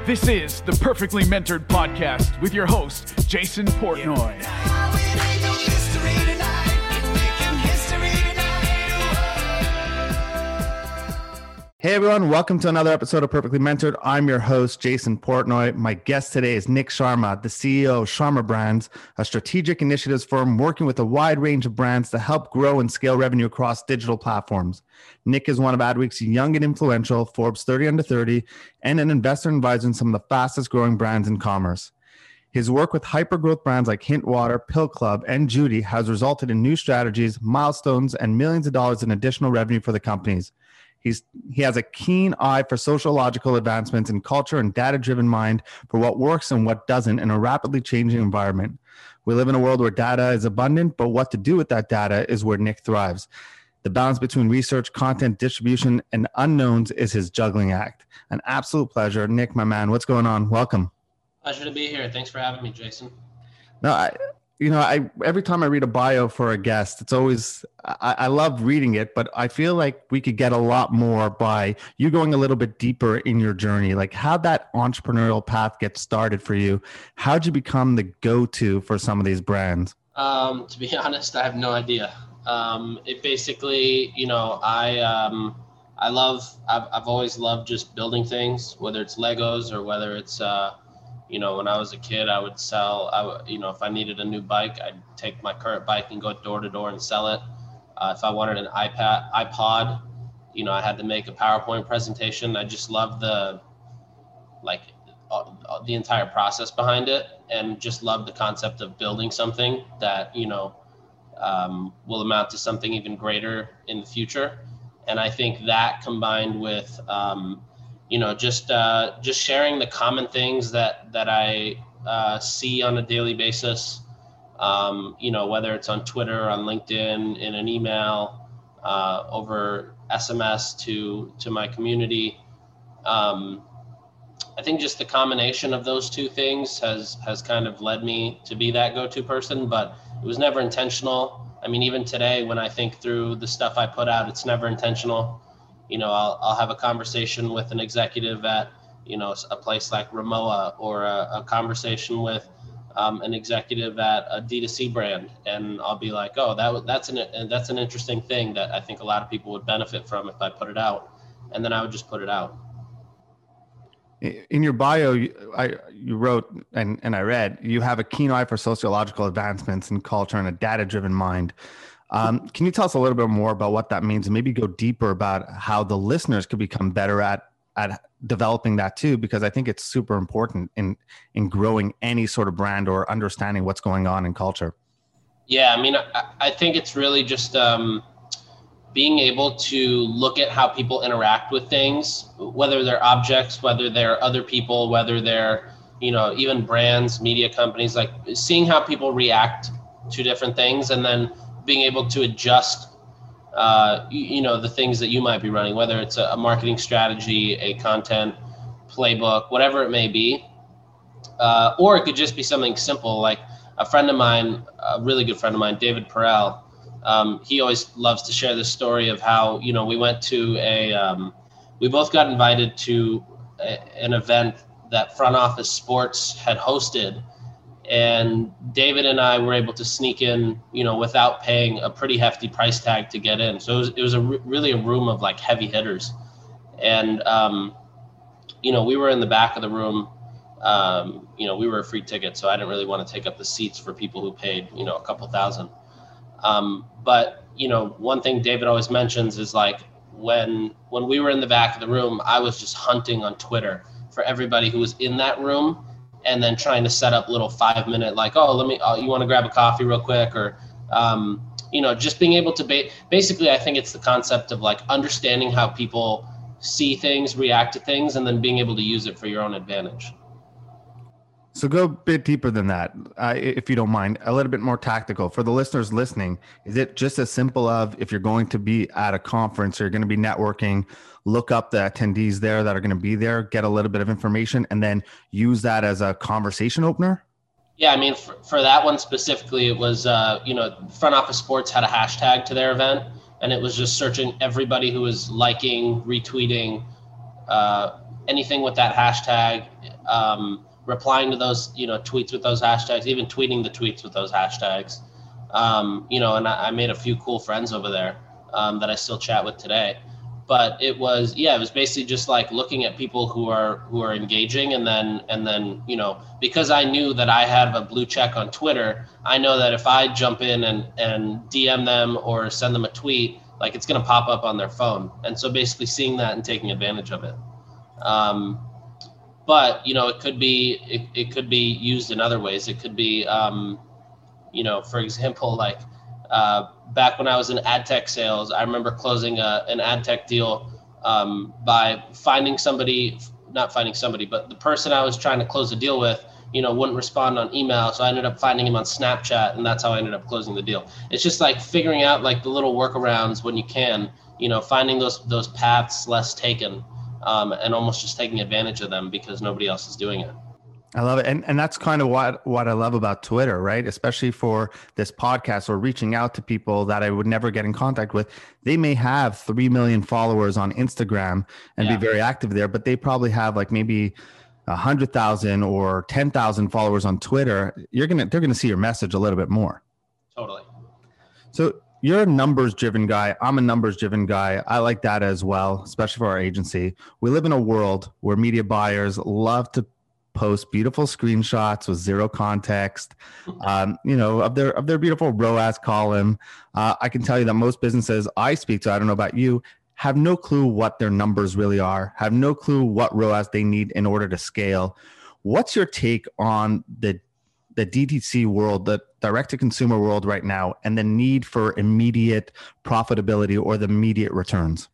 This is the Perfectly Mentored Podcast with your host, Jason Portnoy. Hey everyone, welcome to another episode of Perfectly Mentored. I'm your host, Jason Portnoy. My guest today is Nick Sharma, the CEO of Sharma Brands, a strategic initiatives firm working with a wide range of brands to help grow and scale revenue across digital platforms. Nick is one of Adweek's young and influential Forbes 30 Under 30 and an investor and advisor in some of the fastest growing brands in commerce. His work with hyper-growth brands like Hint Water, Pill Club, and Judy has resulted in new strategies, milestones, and millions of dollars in additional revenue for the companies. He has a keen eye for sociological advancements in culture and data-driven mind for what works and what doesn't in a rapidly changing environment. We live in a world where data is abundant, but what to do with that data is where Nick thrives. The balance between research, content, distribution, and unknowns is his juggling act. An absolute pleasure. Nick, my man, what's going on? Welcome. Pleasure to be here. Thanks for having me, Jason. No, every time I read a bio for a guest, it's always, I love reading it, but I feel like we could get a lot more by you going a little bit deeper in your journey. Like how'd that entrepreneurial path get started for you? How'd you become the go-to for some of these brands? To be honest, I have no idea. It basically, I've always loved just building things, whether it's Legos or whether it's, when I was a kid, I would sell, if I needed a new bike, I'd take my current bike and go door to door and sell it. If I wanted an iPod, I had to make a PowerPoint presentation. I just loved the entire process behind it and just loved the concept of building something that, will amount to something even greater in the future. And I think that combined with, just sharing the common things that I see on a daily basis, whether it's on Twitter, on LinkedIn, in an email, over SMS to my community. I think just the combination of those two things has kind of led me to be that go-to person, but it was never intentional. I mean, even today, when I think through the stuff I put out, it's never intentional. I'll have a conversation with an executive at, a place like Rimowa, or a conversation with an executive at a D2C brand. And I'll be like, oh, that's an interesting thing that I think a lot of people would benefit from if I put it out. And then I would just put it out. In your bio, you wrote, and I read, you have a keen eye for sociological advancements in culture and a data-driven mind. Can you tell us a little bit more about what that means and maybe go deeper about how the listeners could become better at developing that too? Because I think it's super important in growing any sort of brand or understanding what's going on in culture. Yeah, I mean, I think it's really just being able to look at how people interact with things, whether they're objects, whether they're other people, whether they're, even brands, media companies, like seeing how people react to different things and then being able to adjust, the things that you might be running, whether it's a marketing strategy, a content playbook, whatever it may be. Or it could just be something simple. Like a friend of mine, a really good friend of mine, David Perel, he always loves to share this story of how, we went to we both got invited to an event that Front Office Sports had hosted. And David and I were able to sneak in, without paying a pretty hefty price tag to get in. So it was really a room of like heavy hitters. And, we were in the back of the room. We were a free ticket, so I didn't really want to take up the seats for people who paid, a couple thousand. But one thing David always mentions is like when we were in the back of the room, I was just hunting on Twitter for everybody who was in that room. And then trying to set up little 5-minute, like, you want to grab a coffee real quick, or, just being able to basically, I think it's the concept of like understanding how people see things, react to things, and then being able to use it for your own advantage. So go a bit deeper than that, if you don't mind, a little bit more tactical. For the listeners listening, is it just as simple of if you're going to be at a conference or you're going to be networking, look up the attendees there that are going to be there, get a little bit of information, and then use that as a conversation opener? Yeah, I mean, for that one specifically, it was, Front Office Sports had a hashtag to their event, and it was just searching everybody who was liking, retweeting, anything with that hashtag, replying to those, tweets with those hashtags, even tweeting the tweets with those hashtags. And I made a few cool friends over there that I still chat with today. But it was basically just like looking at people who are engaging, and then because I knew that I have a blue check on Twitter, I know that if I jump in and DM them or send them a tweet, like it's going to pop up on their phone. And so basically seeing that and taking advantage of it. But it could be used in other ways. It could be, for example, like back when I was in ad tech sales, I remember closing an ad tech deal by not finding somebody, but the person I was trying to close the deal with, wouldn't respond on email. So I ended up finding him on Snapchat, and that's how I ended up closing the deal. It's just like figuring out like the little workarounds when you can, finding those paths less taken, and almost just taking advantage of them because nobody else is doing it. I love it. And that's kind of what I love about Twitter, right? Especially for this podcast or reaching out to people that I would never get in contact with. They may have 3 million followers on Instagram and be very active there, but they probably have like maybe 100,000 or 10,000 followers on Twitter. They're going to see your message a little bit more. Totally. So you're a numbers driven guy. I'm a numbers driven guy. I like that as well, especially for our agency. We live in a world where media buyers love to post beautiful screenshots with zero context, of their beautiful ROAS column. I can tell you that most businesses I speak to, I don't know about you, have no clue what their numbers really are, have no clue what ROAS they need in order to scale. What's your take on the DTC world, the direct-to-consumer world right now, and the need for immediate profitability or the immediate returns?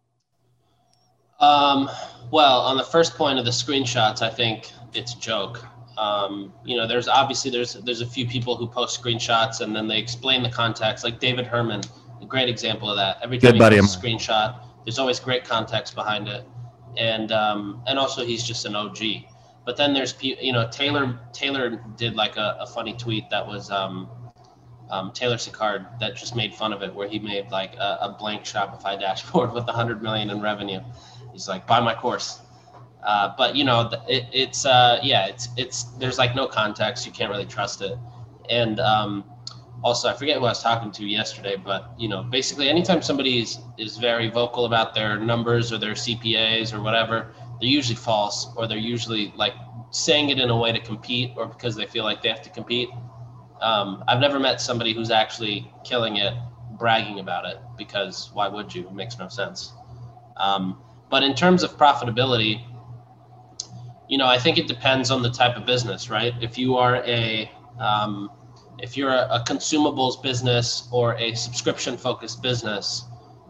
Well, on the first point of the screenshots, I think it's a joke. There's a few people who post screenshots and then they explain the context, like David Herman, a great example of that. Every time he posts a screenshot, there's always great context behind it. And also he's just an OG. But then there's, Taylor did like a funny tweet that was, Taylor Sicard, that just made fun of it, where he made like a blank Shopify dashboard with 100 million in revenue. He's like, buy my course. But it's there's like no context. You can't really trust it. And also, I forget who I was talking to yesterday, but basically anytime somebody is very vocal about their numbers or their CPAs or whatever, they're usually false, or they're usually like saying it in a way to compete or because they feel like they have to compete. I've never met somebody who's actually killing it, bragging about it, because why would you? It makes no sense. But in terms of profitability, I think it depends on the type of business, right? If you're a consumables business or a subscription focused business,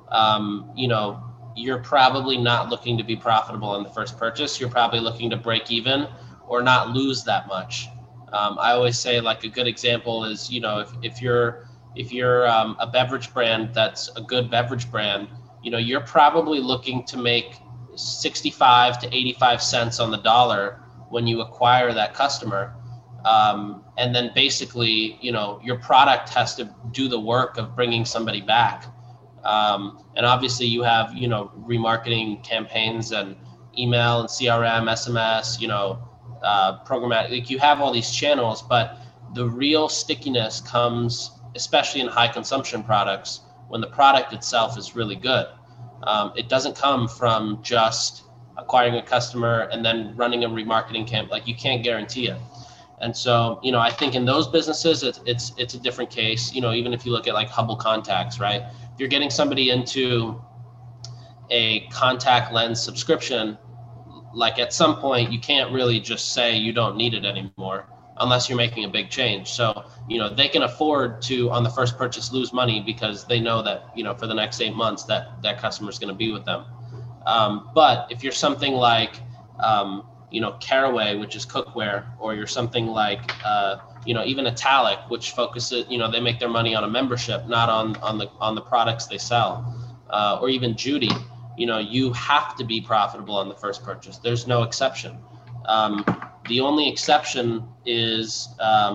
you're probably not looking to be profitable on the first purchase. You're probably looking to break even or not lose that much. I always say, like, a good example is, if you're a beverage brand that's a good beverage brand, you're probably looking to make 65 to 85 cents on the dollar when you acquire that customer. And then basically, your product has to do the work of bringing somebody back. And obviously you have, remarketing campaigns and email and CRM, SMS, programmatic, like you have all these channels, but the real stickiness comes, especially in high consumption products, when the product itself is really good. It doesn't come from just acquiring a customer and then running a remarketing camp. Like, you can't guarantee it. And so, I think in those businesses, it's a different case. Even if you look at like Hubble Contacts, right? If you're getting somebody into a contact lens subscription, like at some point you can't really just say you don't need it anymore unless you're making a big change. So, they can afford to, on the first purchase, lose money because they know that, for the next 8 months that customer is going to be with them. But if you're something like, Caraway, which is cookware, or you're something like, even Italic, which focuses, they make their money on a membership, not on the products they sell, or even Judy, you have to be profitable on the first purchase. There's no exception. The only exception is,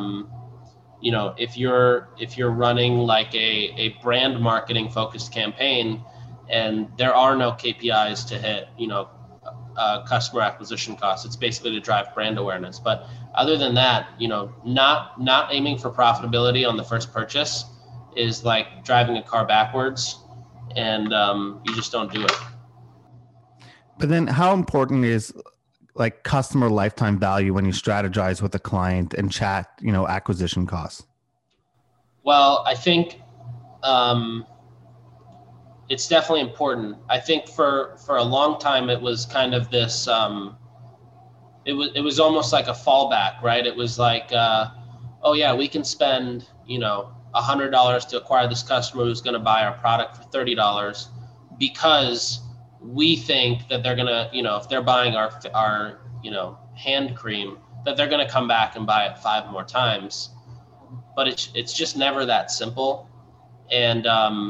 if you're running like a brand marketing focused campaign and there are no KPIs to hit, customer acquisition costs. It's basically to drive brand awareness. But other than that, not aiming for profitability on the first purchase is like driving a car backwards, and you just don't do it. But then how important is like customer lifetime value when you strategize with a client and chat, acquisition costs? Well, I think it's definitely important. I think for a long time it was kind of this. It was almost like a fallback, right? It was like, oh yeah, we can spend $100 to acquire this customer who's going to buy our product for $30 because we think that they're gonna, if they're buying our hand cream, that they're gonna come back and buy it 5 more times. But it's just never that simple, and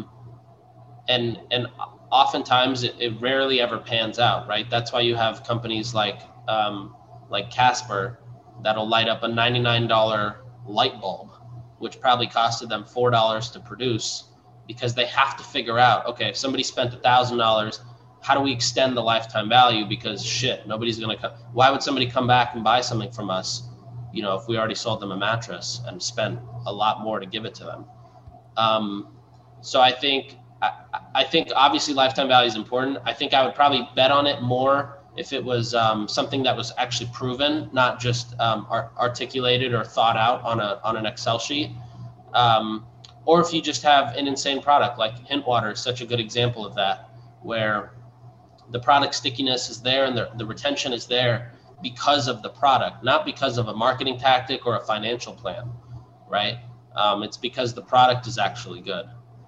oftentimes it rarely ever pans out, right? That's why you have companies like Casper that'll light up a $99 light bulb, which probably costed them $4 to produce, because they have to figure out, okay, if somebody spent $1,000, how do we extend the lifetime value? Because nobody's going to come. Why would somebody come back and buy something from us, if we already sold them a mattress and spent a lot more to give it to them? So I think obviously lifetime value is important. I think I would probably bet on it more if it was something that was actually proven, not just articulated or thought out on an Excel sheet. Or if you just have an insane product, like Hintwater is such a good example of that, where the product stickiness is there and the retention is there because of the product, not because of a marketing tactic or a financial plan, right? It's because the product is actually good.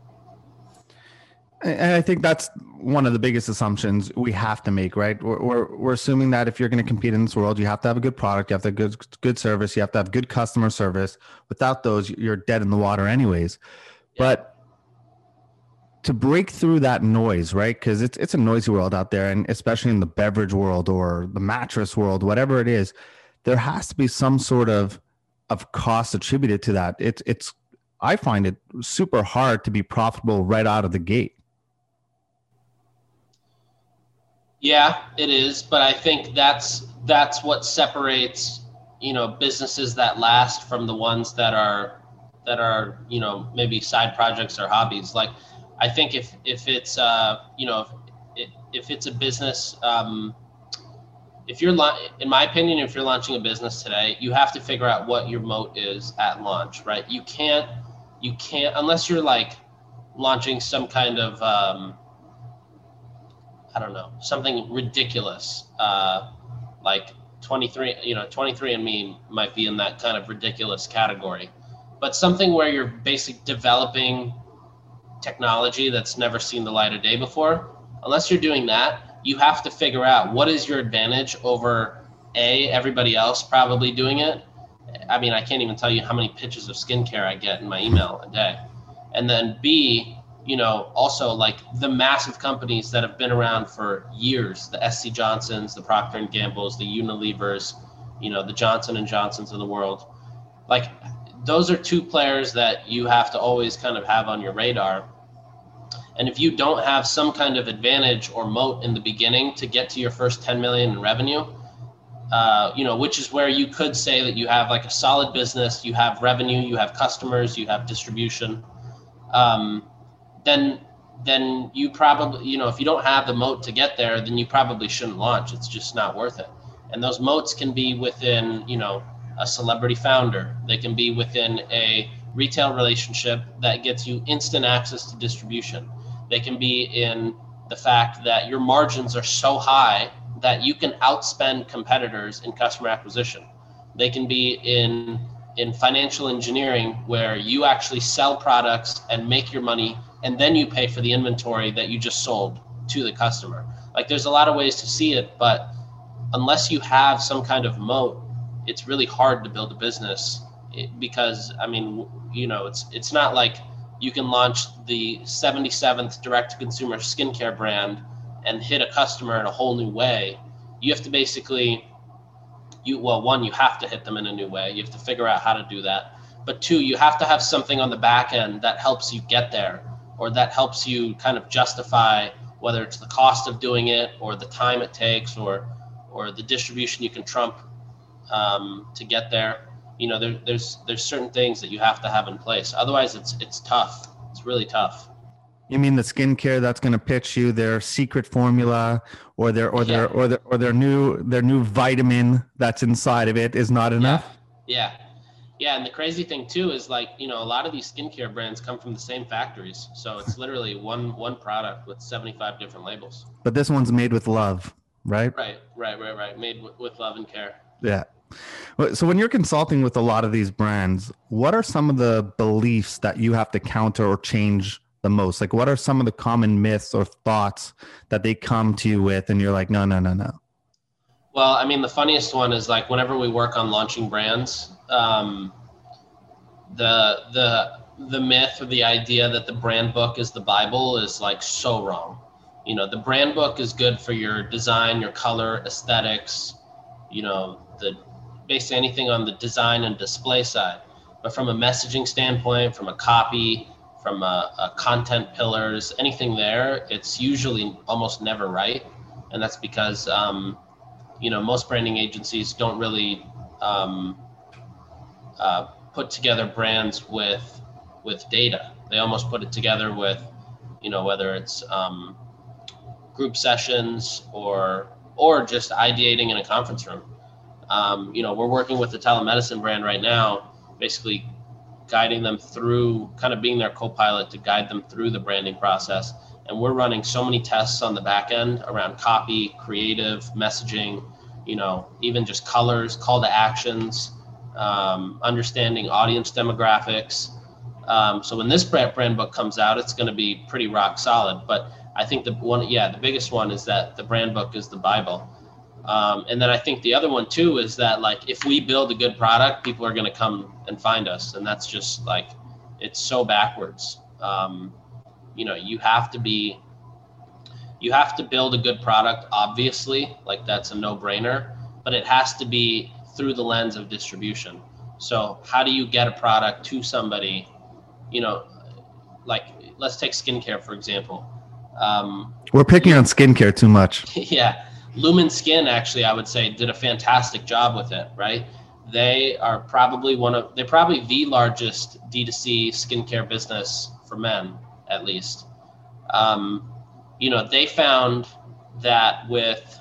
And I think that's one of the biggest assumptions we have to make, right? We're assuming that if you're going to compete in this world, you have to have a good product, you have to have good service, you have to have good customer service. Without those, you're dead in the water anyways. Yeah. But to break through that noise, right? Because it's a noisy world out there, and especially in the beverage world or the mattress world, whatever it is, there has to be some sort of cost attributed to that. I find it super hard to be profitable right out of the gate. Yeah, it is, but I think that's what separates, businesses that last from the ones that are maybe side projects or hobbies. Like, I think if it's if it's a business, in my opinion, if you're launching a business today, you have to figure out what your moat is at launch, right? You can't unless you're like launching some kind of something ridiculous, like 23andMe might be in that kind of ridiculous category, but something where you're basically developing technology that's never seen the light of day before. Unless you're doing that, you have to figure out what is your advantage over everybody else probably doing it. I mean, I can't even tell you how many pitches of skincare I get in my email a day. And then B, also like the massive companies that have been around for years, the SC Johnsons, the Procter & Gambles, the Unilevers, the Johnson & Johnsons of the world. Like, those are 2 players that you have to always kind of have on your radar. And if you don't have some kind of advantage or moat in the beginning to get to your first 10 million in revenue, which is where you could say that you have like a solid business, you have revenue, you have customers, you have distribution, then you probably, if you don't have the moat to get there, then you probably shouldn't launch. It's just not worth it. And those moats can be within, a celebrity founder. They can be within a retail relationship that gets you instant access to distribution. They can be in the fact that your margins are so high that you can outspend competitors in customer acquisition. They can be in financial engineering, where you actually sell products and make your money, and then you pay for the inventory that you just sold to the customer. Like, there's a lot of ways to see it, but unless you have some kind of moat, it's really hard to build a business, because I mean, it's not like you can launch the 77th direct-to-consumer skincare brand and hit a customer in a whole new way. You have to basically, you have to hit them in a new way. You have to figure out how to do that. But 2, you have to have something on the back end that helps you get there, or that helps you kind of justify whether it's the cost of doing it or the time it takes or the distribution you can trump to get there. You know, there's certain things that you have to have in place. Otherwise, it's tough. It's really tough. You mean the skincare that's going to pitch you their secret formula or their new vitamin that's inside of it is not enough? Yeah. And the crazy thing too is, like, you know, a lot of these skincare brands come from the same factories. So it's literally one product with 75 different labels. But this one's made with love, right? Right. Made with love and care. Yeah. So when you're consulting with a lot of these brands, what are some of the beliefs that you have to counter or change the most? Like, what are some of the common myths or thoughts that they come to you with and you're like, no? Well, I mean, the funniest one is, like, whenever we work on launching brands, the myth or the idea that the brand book is the Bible is, like, so wrong. You know, the brand book is good for your design, your color, aesthetics, you know, basically anything on the design and display side. But from a messaging standpoint, from a copy, from a content pillars, anything there, it's usually almost never right. And that's because, you know, most branding agencies don't really put together brands with data. They almost put it together with, you know, whether it's group sessions or just ideating in a conference room. You know, we're working with the telemedicine brand right now, basically guiding them through, kind of being their co-pilot to guide them through the branding process. And we're running so many tests on the back end around copy, creative, messaging, you know, even just colors, call to actions, understanding audience demographics. So when this brand book comes out, it's going to be pretty rock solid. But I think the biggest one is that the brand book is the Bible. And then I think the other one too is that, like, if we build a good product, people are going to come and find us. And that's just, like, it's so backwards. You know, you have to build a good product, obviously, like, that's a no-brainer, but it has to be through the lens of distribution. So how do you get a product to somebody? You know, like, let's take skincare, for example. We're picking on skincare too much. Yeah. Lumen Skin, actually, I would say, did a fantastic job with it, right? They are probably the largest D2C skincare business for men, at least. You know, they found that with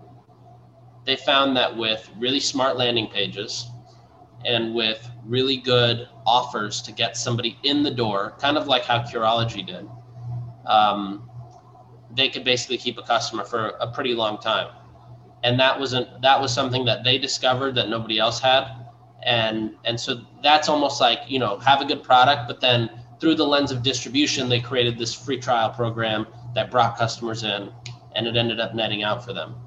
really smart landing pages and with really good offers to get somebody in the door, kind of like how Curology did, they could basically keep a customer for a pretty long time. And that was something that they discovered that nobody else had. And so that's almost like, you know, have a good product, but then through the lens of distribution, they created this free trial program that brought customers in, and it ended up netting out for them.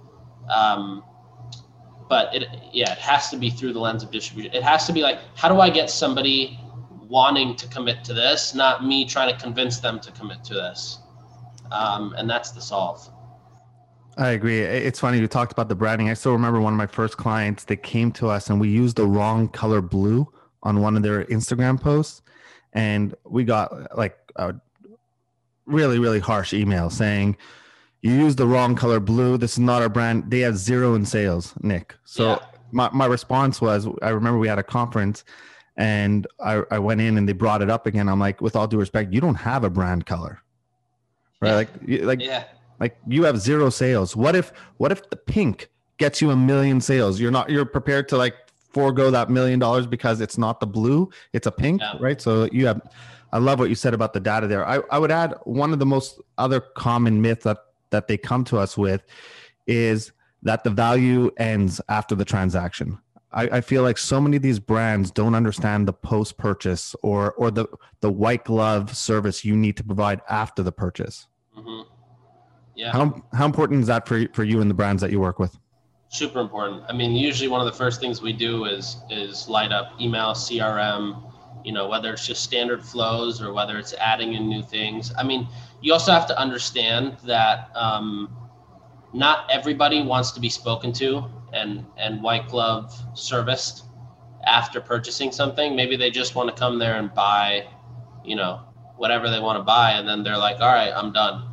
But it has to be through the lens of distribution. It has to be like, how do I get somebody wanting to commit to this, not me trying to convince them to commit to this. And that's the solve. I agree. It's funny. You talked about the branding. I still remember one of my first clients that came to us and we used the wrong color blue on one of their Instagram posts. And we got like a really, really harsh email saying, you used the wrong color blue. This is not our brand. They have zero in sales, Nick. So my response was, I remember we had a conference and I went in and they brought it up again. I'm like, with all due respect, you don't have a brand color, right? Like you have zero sales. What if the pink gets you 1 million sales? You're prepared to like forego that $1 million because it's not the blue, it's a pink, right? So I love what you said about the data there. I would add one of the most other common myths that they come to us with is that the value ends after the transaction. I feel like so many of these brands don't understand the post-purchase or the white glove service you need to provide after the purchase. Mm-hmm. Yeah. How important is that for you and the brands that you work with? Super important. I mean, usually one of the first things we do is light up email, CRM, whether it's just standard flows or whether it's adding in new things. I mean, you also have to understand that not everybody wants to be spoken to and white glove serviced after purchasing something. Maybe they just want to come there and buy, whatever they want to buy. And then they're like, all right, I'm done.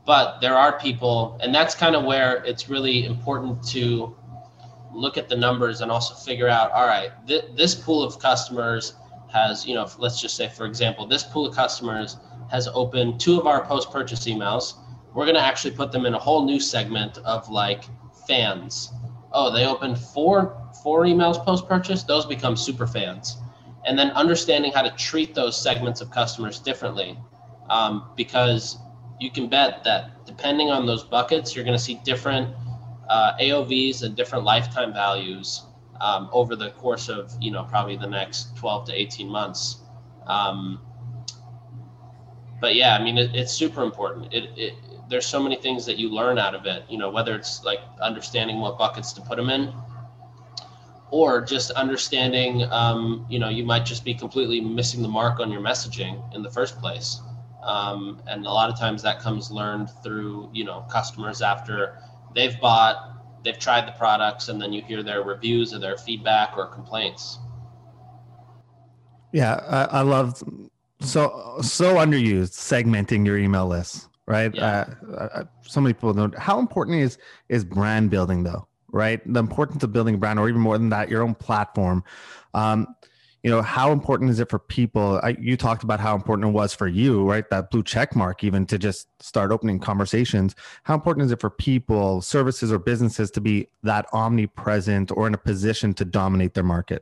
But there are people, and that's kind of where it's really important to look at the numbers and also figure out, all right, this pool of customers has, let's just say, for example, this pool of customers has opened 2 of our post-purchase emails. We're going to actually put them in a whole new segment of like fans. Oh, they opened four emails post-purchase. Those become super fans. And then understanding how to treat those segments of customers differently, because you can bet that depending on those buckets, you're going to see different AOVs and different lifetime values over the course of, probably the next 12 to 18 months. But yeah, I mean, it's super important. There's so many things that you learn out of it, whether it's like understanding what buckets to put them in, or just understanding, you might just be completely missing the mark on your messaging in the first place. And a lot of times that comes learned through, customers after they've tried the products, and then you hear their reviews or their feedback or complaints. Yeah, I love so underused segmenting your email list, right? Yeah. So many people don't. How important is brand building though, right? The importance of building a brand, or even more than that, your own platform. How important is it for people? You talked about how important it was for you, right? That blue check mark, even to just start opening conversations. How important is it for people, services, or businesses to be that omnipresent or in a position to dominate their market?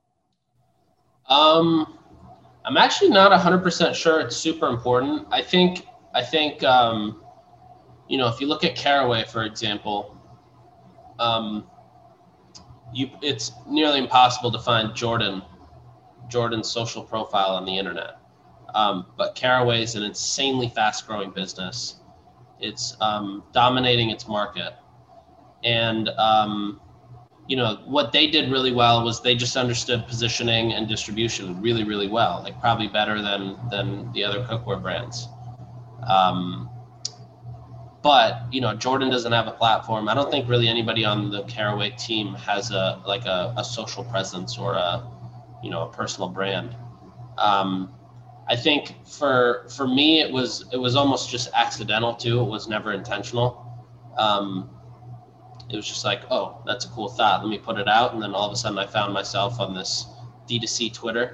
I'm actually not 100% sure it's super important. I think if you look at Caraway, for example, it's nearly impossible to find Jordan's social profile on the internet. But Caraway is an insanely fast-growing business. It's dominating its market. And, what they did really well was they just understood positioning and distribution really, really well, like probably better than the other cookware brands. But, Jordan doesn't have a platform. I don't think really anybody on the Caraway team has a social presence or a personal brand. I think for me, it was almost just accidental too. It was never intentional. It was just like, oh, that's a cool thought. Let me put it out. And then all of a sudden I found myself on this D2C Twitter.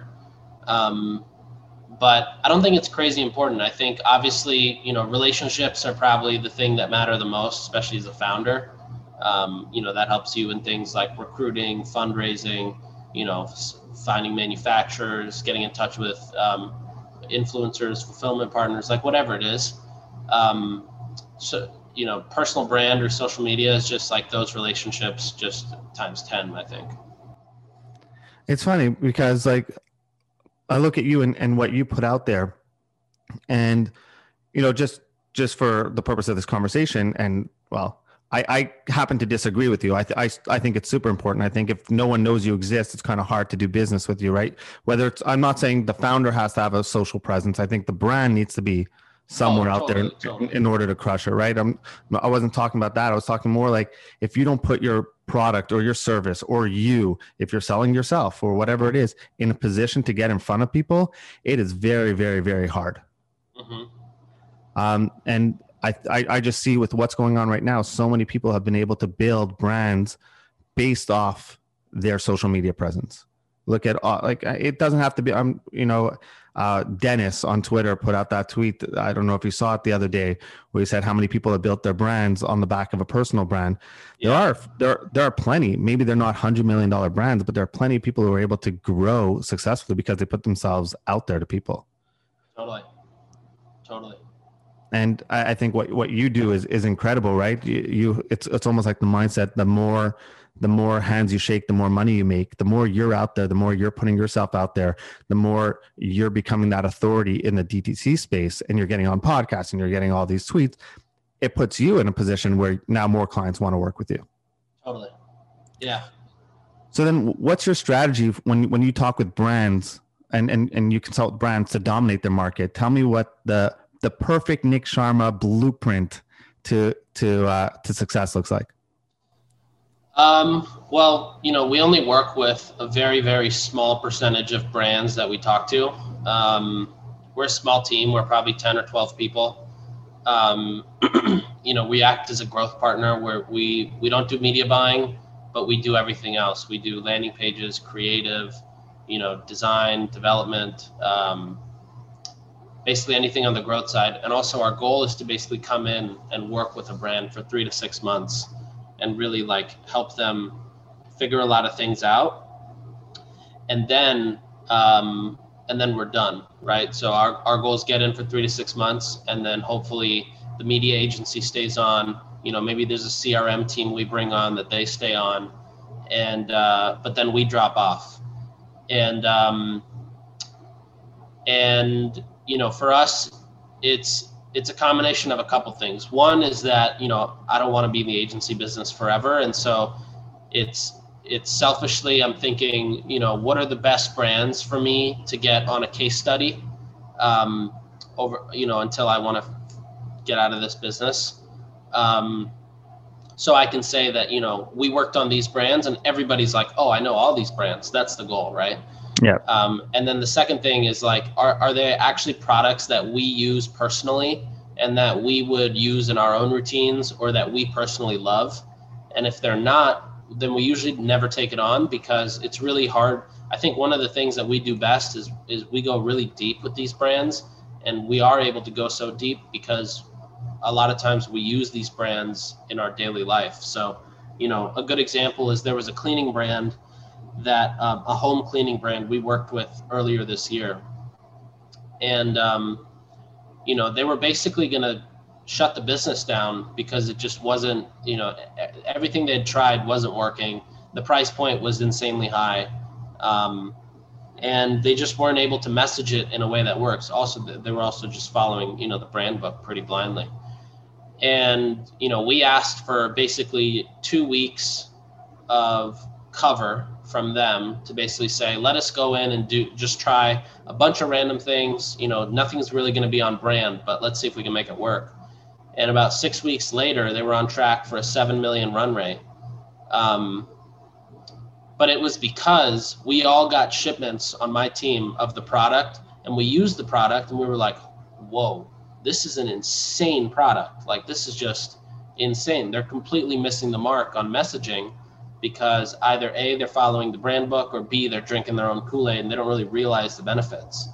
But I don't think it's crazy important. I think obviously, relationships are probably the thing that matter the most, especially as a founder. That helps you in things like recruiting, fundraising, finding manufacturers, getting in touch with influencers, fulfillment partners, like whatever it is. Personal brand or social media is just like those relationships, just times 10, I think. It's funny because like I look at you and what you put out there, and just for the purpose of this conversation, and well, I happen to disagree with you. I think it's super important. I think if no one knows you exist, it's kind of hard to do business with you, right? I'm not saying the founder has to have a social presence. I think the brand needs to be somewhere out there in order to crush it, right? I wasn't talking about that. I was talking more like if you don't put your product or your service or if you're selling yourself or whatever it is in a position to get in front of people, it is very, very, very hard. Mm-hmm. And I just see with what's going on right now, so many people have been able to build brands based off their social media presence. Look at it doesn't have to be, Dennis on Twitter put out that tweet. I don't know if you saw it the other day where he said how many people have built their brands on the back of a personal brand. Yeah. There are plenty, maybe they're not $100 million brands, but there are plenty of people who are able to grow successfully because they put themselves out there to people. Totally. And I think what you do is incredible, right? It's almost like the mindset, the more hands you shake, the more money you make. The more you're out there, the more you're putting yourself out there, the more you're becoming that authority in the DTC space, and you're getting on podcasts and you're getting all these tweets. It puts you in a position where now more clients want to work with you. Totally. Yeah. So then what's your strategy when you talk with brands and you consult brands to dominate their market? Tell me what the perfect Nick Sharma blueprint to success looks like. Well, we only work with a very, very small percentage of brands that we talk to. We're a small team. We're probably 10 or 12 people. We act as a growth partner where we don't do media buying, but we do everything else. We do landing pages, creative, design, development, basically anything on the growth side. And also our goal is to basically come in and work with a brand for 3 to 6 months and really help them figure a lot of things out. And then we're done, right? So our goal is get in for 3 to 6 months, and then hopefully the media agency stays on. Maybe there's a CRM team we bring on that they stay on, and but then we drop off. And for us, it's a combination of a couple things. One is that I don't want to be in the agency business forever, and so it's selfishly, I'm thinking, what are the best brands for me to get on a case study until I want to get out of this business. So I can say that, we worked on these brands and everybody's like, oh, I know all these brands. That's the goal, right? Yeah. And then the second thing is are they actually products that we use personally and that we would use in our own routines or that we personally love? And if they're not, then we usually never take it on because it's really hard. I think one of the things that we do best is we go really deep with these brands, and we are able to go so deep because a lot of times we use these brands in our daily life. So, a good example is there was a cleaning brand that a home cleaning brand we worked with earlier this year. And, they were basically going to shut the business down because it just wasn't, everything they'd tried wasn't working. The price point was insanely high. And they just weren't able to message it in a way that works. Also, they were also just following, the brand book pretty blindly. And, we asked for basically 2 weeks of cover from them to basically say, let us go in and just try a bunch of random things. Nothing's really going to be on brand, but let's see if we can make it work. And about 6 weeks later, they were on track for a 7 million run rate. But it was because we all got shipments on my team of the product, and we used the product, and we were like, whoa, this is an insane product. This is just insane. They're completely missing the mark on messaging because either A, they're following the brand book, or B, they're drinking their own Kool-Aid and they don't really realize the benefits.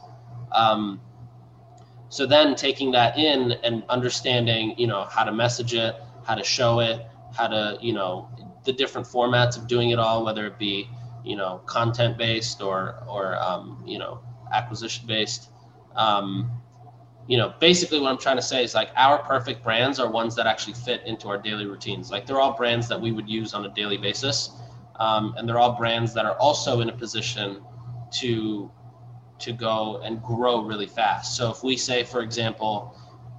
So then taking that in and understanding, how to message it, how to show it, how to, the different formats of doing it all, whether it be, content-based or acquisition-based. Basically what I'm trying to say is our perfect brands are ones that actually fit into our daily routines. They're all brands that we would use on a daily basis. And they're all brands that are also in a position to go and grow really fast. So if we say, for example,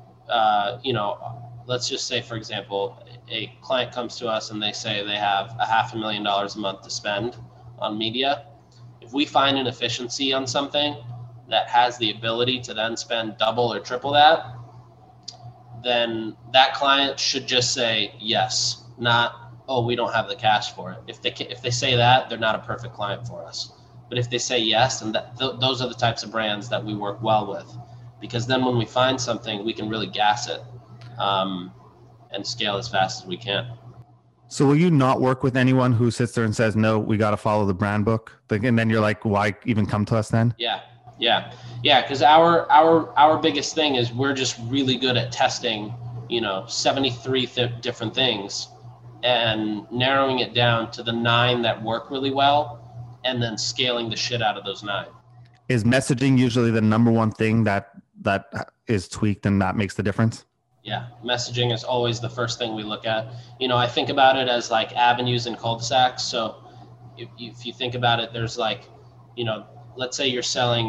let's just say, for example, a client comes to us and they say they have $500,000 a month to spend on media. If we find an efficiency on something that has the ability to then spend double or triple that, then that client should just say yes, not, oh, we don't have the cash for it. If they say that, they're not a perfect client for us. But if they say yes, and those are the types of brands that we work well with, because then when we find something, we can really gas it and scale as fast as we can. So will you not work with anyone who sits there and says, no, we got to follow the brand book? And then you're like, why even come to us then? Yeah. Because our biggest thing is we're just really good at testing, 73 different things and narrowing it down to the 9 that work really well, and then scaling the shit out of those 9. Is messaging usually the number one thing that is tweaked and that makes the difference? Yeah, messaging is always the first thing we look at. I think about it as avenues and cul-de-sacs. So if you think about it, there's let's say you're selling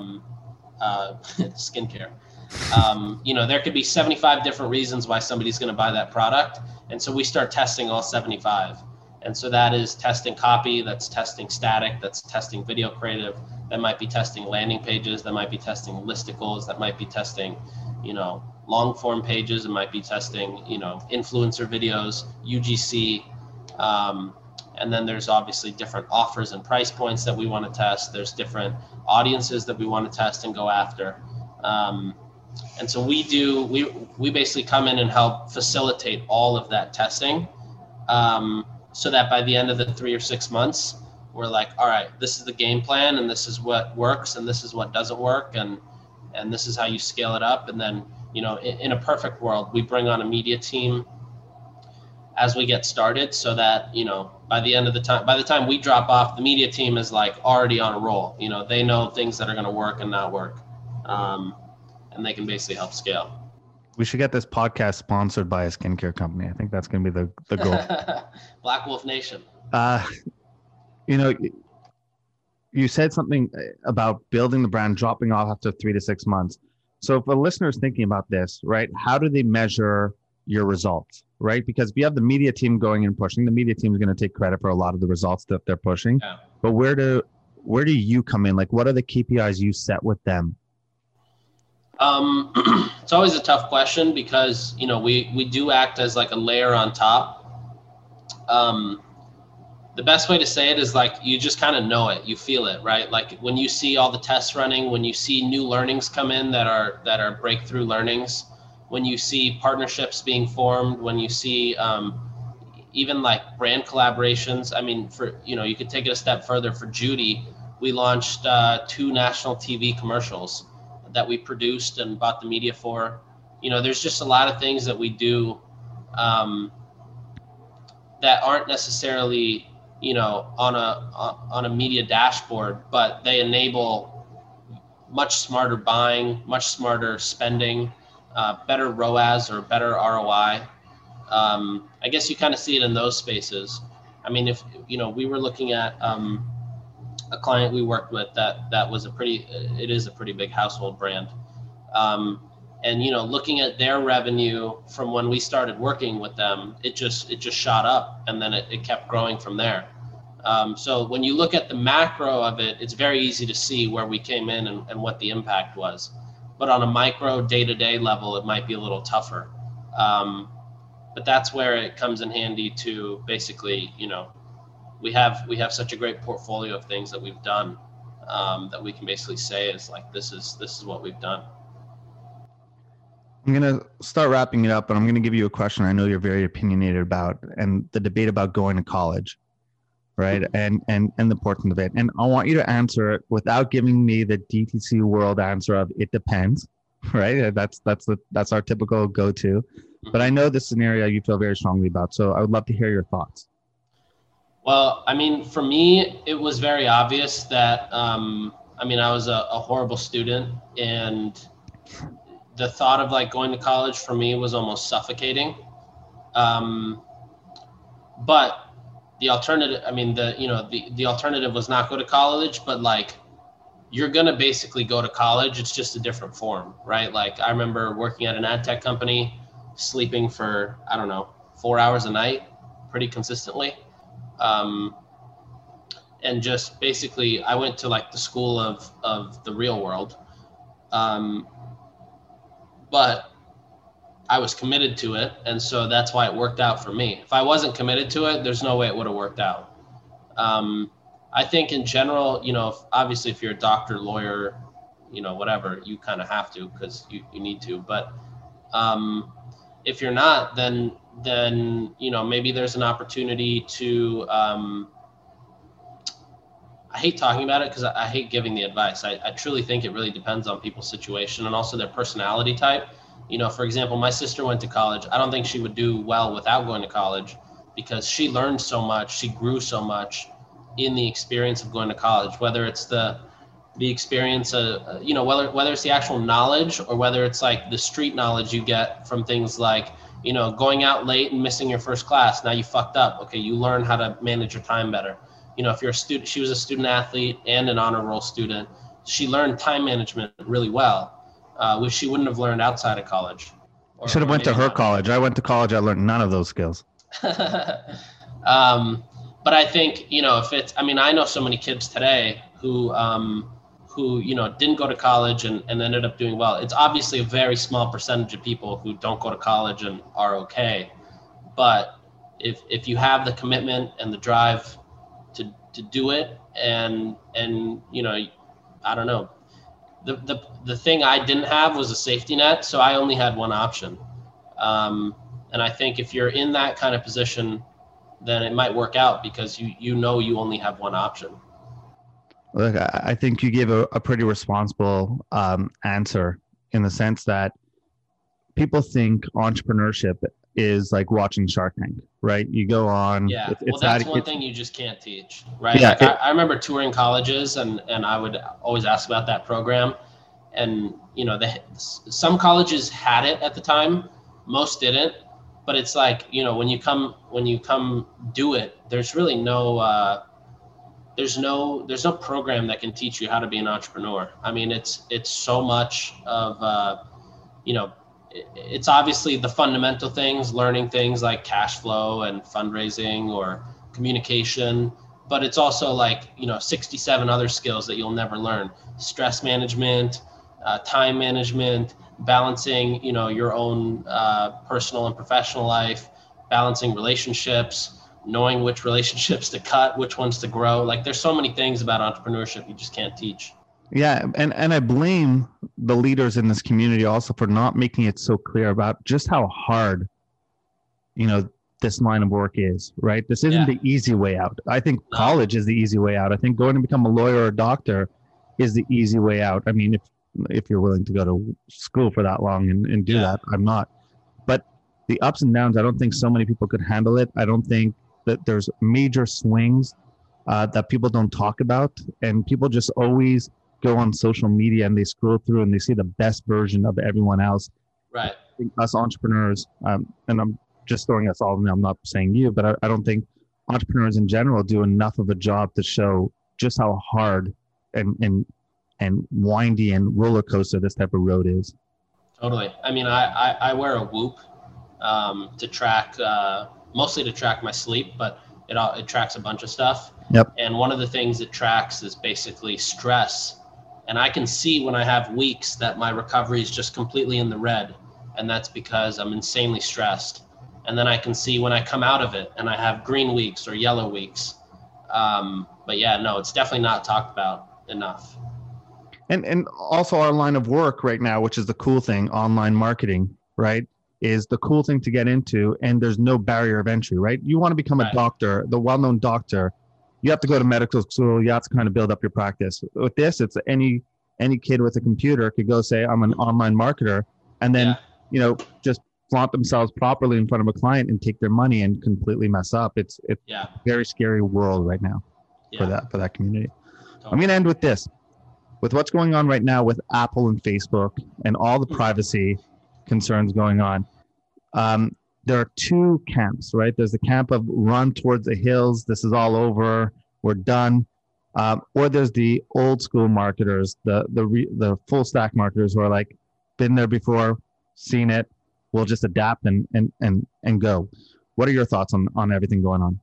skincare. There could be 75 different reasons why somebody's going to buy that product. And so we start testing all 75. And so that is testing copy, that's testing static, that's testing video creative, that might be testing landing pages, that might be testing listicles, that might be testing, long form pages, it might be testing, influencer videos, UGC. And then there's obviously different offers and price points that we want to test. There's different audiences that we want to test and go after. And so we basically come in and help facilitate all of that testing, so that by the end of the 3 or 6 months, we're like, all right, this is the game plan, and this is what works, and this is what doesn't work, and this is how you scale it up. And then, in a perfect world, we bring on a media team as we get started, so that, by the time we drop off, the media team is like already on a roll. They know things that are going to work and not work, and they can basically help scale. We should get this podcast sponsored by a skincare company. I think that's going to be the goal. Black Wolf Nation. You said something about building the brand, dropping off after 3 to 6 months. So if a listener is thinking about this, right, how do they measure your results, right? Because if you have the media team going and pushing, the media team is going to take credit for a lot of the results that they're pushing. Yeah. But where do you come in? Like, what are the KPIs you set with them? It's always a tough question because, we do act as like a layer on top. The best way to say it is like, you just kind of know it, you feel it, right? Like when you see all the tests running, when you see new learnings come in that are breakthrough learnings, when you see partnerships being formed, when you see even like brand collaborations. I mean, you could take it a step further. For Judy, we launched 2 national TV commercials that we produced and bought the media for. There's just a lot of things that we do that aren't necessarily, on a media dashboard, but they enable much smarter buying, much smarter spending, better ROAS or better ROI. I guess you kind of see it in those spaces. I mean, if, we were looking at a client we worked with that was it is a pretty big household brand. And, looking at their revenue from when we started working with them, it just shot up, and then it kept growing from there. So when you look at the macro of it, it's very easy to see where we came in and what the impact was. But on a micro day-to-day level, it might be a little tougher. But that's where it comes in handy to basically, we have such a great portfolio of things that we've done, that we can basically say is like, this is what we've done. I'm going to start wrapping it up, but I'm going to give you a question I know you're very opinionated about, and the debate about going to college, right? And the importance of it. And I want you to answer it without giving me the DTC world answer of it depends, right? That's our typical go-to. But I know this scenario you feel very strongly about, so I would love to hear your thoughts. Well, I mean, for me, it was very obvious that, I was a horrible student, and the thought of like going to college for me was almost suffocating. But the alternative, the alternative was not go to college, but like, you're going to basically go to college. It's just a different form, right? Like I remember working at an ad tech company, sleeping for, 4 hours a night, pretty consistently. And just basically I went to like the school of the real world. But I was committed to it. And so that's why it worked out for me. If I wasn't committed to it, there's no way it would have worked out. I think in general, obviously if you're a doctor, lawyer, whatever, you kind of have to, because you need to. But if you're not, then maybe there's an opportunity to, I hate talking about it because I hate giving the advice. I truly think it really depends on people's situation and also their personality type. For example, my sister went to college. I don't think she would do well without going to college, because she learned so much, she grew so much in the experience of going to college, whether it's the experience of, whether it's the actual knowledge or whether it's like the street knowledge you get from things like, going out late and missing your first class. Now you fucked up. Okay. You learn how to manage your time better. If you're a student, she was a student athlete and an honor roll student. She learned time management really well, which she wouldn't have learned outside of college. Should have went to her college. I went to college. I learned none of those skills. But I think, if it's, I know so many kids today who didn't go to college and ended up doing well. It's obviously a very small percentage of people who don't go to college and are okay. But if you have the commitment and the drive to do it, and I don't know, the thing I didn't have was a safety net. So I only had one option. And I think if you're in that kind of position, then it might work out because you only have one option. Look, I think you gave a pretty responsible answer in the sense that people think entrepreneurship is like watching Shark Tank, right? You go on. Yeah, that's one thing you just can't teach, right? Yeah, like I remember touring colleges and I would always ask about that program. And, some colleges had it at the time, most didn't. But it's like, when you come do it, there's really there's no program that can teach you how to be an entrepreneur. I mean, it's so much of, it's obviously the fundamental things, learning things like cash flow and fundraising or communication, but it's also like, 67 other skills that you'll never learn. Stress management, time management, balancing, your own personal and professional life, balancing relationships, knowing which relationships to cut, which ones to grow. Like there's so many things about entrepreneurship you just can't teach. Yeah. And I blame the leaders in this community also for not making it so clear about just how hard, this line of work is, right? This isn't the easy way out. I think college is the easy way out. I think going to become a lawyer or a doctor is the easy way out. I mean, if you're willing to go to school for that long and do that, I'm not. But the ups and downs, I don't think so many people could handle it. I don't think that there's major swings that people don't talk about. And people just always go on social media and they scroll through and they see the best version of everyone else. Right. I think us entrepreneurs, and I'm just throwing us all in, I'm not saying you, but I don't think entrepreneurs in general do enough of a job to show just how hard and windy and roller coaster this type of road is. Totally. I mean, I wear a Whoop to track, mostly to track my sleep, but it tracks a bunch of stuff. Yep. And one of the things it tracks is basically stress. And I can see when I have weeks that my recovery is just completely in the red. And that's because I'm insanely stressed. And then I can see when I come out of it and I have green weeks or yellow weeks. But yeah, no, it's definitely not talked about enough. And also our line of work right now, which is the cool thing, online marketing, right, is the cool thing to get into. And there's no barrier of entry, right? You want to become a doctor, the well-known doctor, you have to go to medical school. You have to kind of build up your practice. With this, it's any kid with a computer could go say, I'm an online marketer, and then, just flaunt themselves properly in front of a client and take their money and completely mess up. It's a very scary world right now for that community. Totally. I'm going to end with this. With what's going on right now with Apple and Facebook and all the privacy concerns going on, there are two camps, right? There's the camp of run towards the hills. This is all over. We're done. Or there's the old school marketers, the full stack marketers who are like, been there before, seen it. We'll just adapt and go. What are your thoughts on everything going on?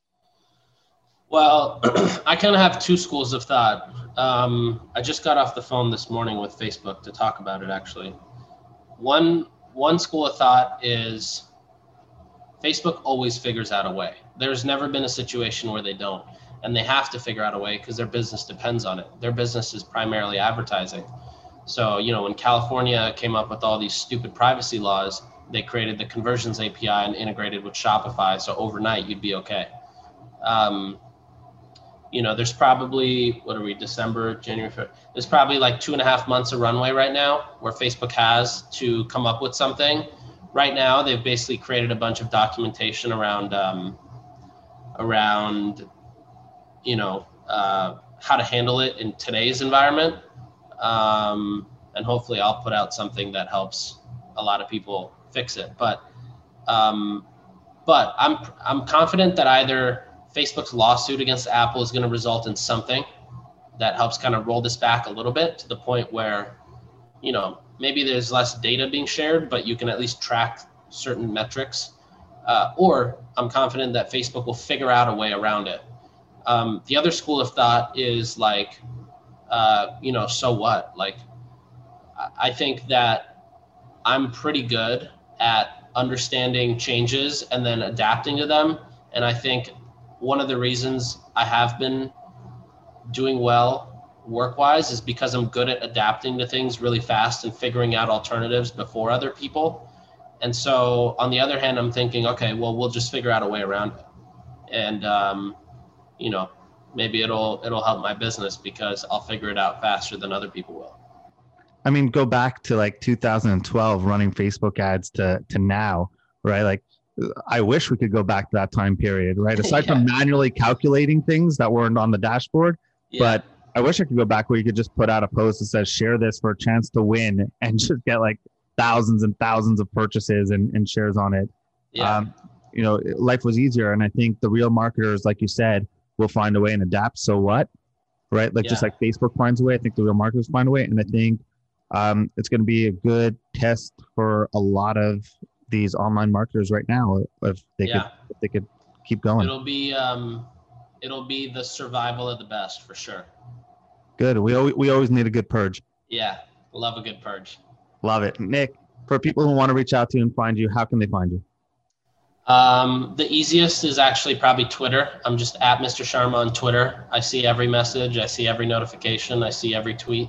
Well, I kind of have two schools of thought. I just got off the phone this morning with Facebook to talk about it, actually. One school of thought is Facebook always figures out a way. There's never been a situation where they don't. And they have to figure out a way because their business depends on it. Their business is primarily advertising. So, when California came up with all these stupid privacy laws, they created the Conversions API and integrated with Shopify. So overnight, you'd be okay. There's probably, December, January, February, there's probably like 2.5 months of runway right now where Facebook has to come up with something. Right now, they've basically created a bunch of documentation around how to handle it in today's environment. And hopefully I'll put out something that helps a lot of people fix it. But I'm confident that either Facebook's lawsuit against Apple is going to result in something that helps kind of roll this back a little bit to the point where, maybe there's less data being shared, but you can at least track certain metrics. Or I'm confident that Facebook will figure out a way around it. The other school of thought is like, so what? Like, I think that I'm pretty good at understanding changes and then adapting to them. And I think one of the reasons I have been doing well work-wise is because I'm good at adapting to things really fast and figuring out alternatives before other people. And so on the other hand, I'm thinking, okay, well, we'll just figure out a way around it. And, maybe it'll help my business because I'll figure it out faster than other people will. I mean, go back to like 2012 running Facebook ads to now, right? Like, I wish we could go back to that time period, right? Aside from manually calculating things that weren't on the dashboard, but I wish I could go back where you could just put out a post that says, share this for a chance to win, and just get like thousands and thousands of purchases and shares on it. Life was easier. And I think the real marketers, like you said, will find a way and adapt. So what, right? Like just like Facebook finds a way, I think the real marketers find a way. And I think it's going to be a good test for a lot of these online marketers right now if they could keep going. It'll be the survival of the best for sure. Good. We always need a good purge. Yeah, love a good purge. Love it. Nick, for people who want to reach out to you and find you, how can they find you? The easiest is actually probably Twitter. I'm just at Mr. Sharma on Twitter. I see every message. I see every notification. I see every tweet.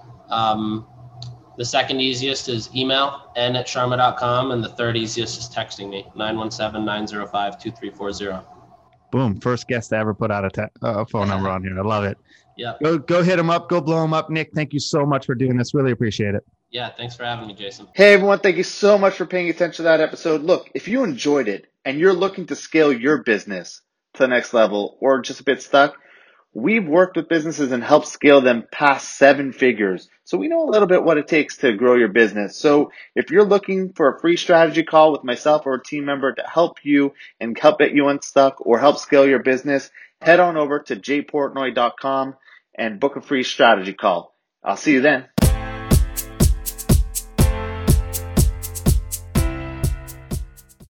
The second easiest is email, n@sharma.com. And the third easiest is texting me, 917-905-2340. Boom. First guest to ever put out a phone number on here. I love it. Yeah. Go hit him up. Go blow him up. Nick, thank you so much for doing this. Really appreciate it. Yeah. Thanks for having me, Jason. Hey, everyone. Thank you so much for paying attention to that episode. Look, if you enjoyed it and you're looking to scale your business to the next level or just a bit stuck, we've worked with businesses and helped scale them past 7 figures. So we know a little bit what it takes to grow your business. So if you're looking for a free strategy call with myself or a team member to help you and help get you unstuck or help scale your business, head on over to jportnoy.com and book a free strategy call. I'll see you then.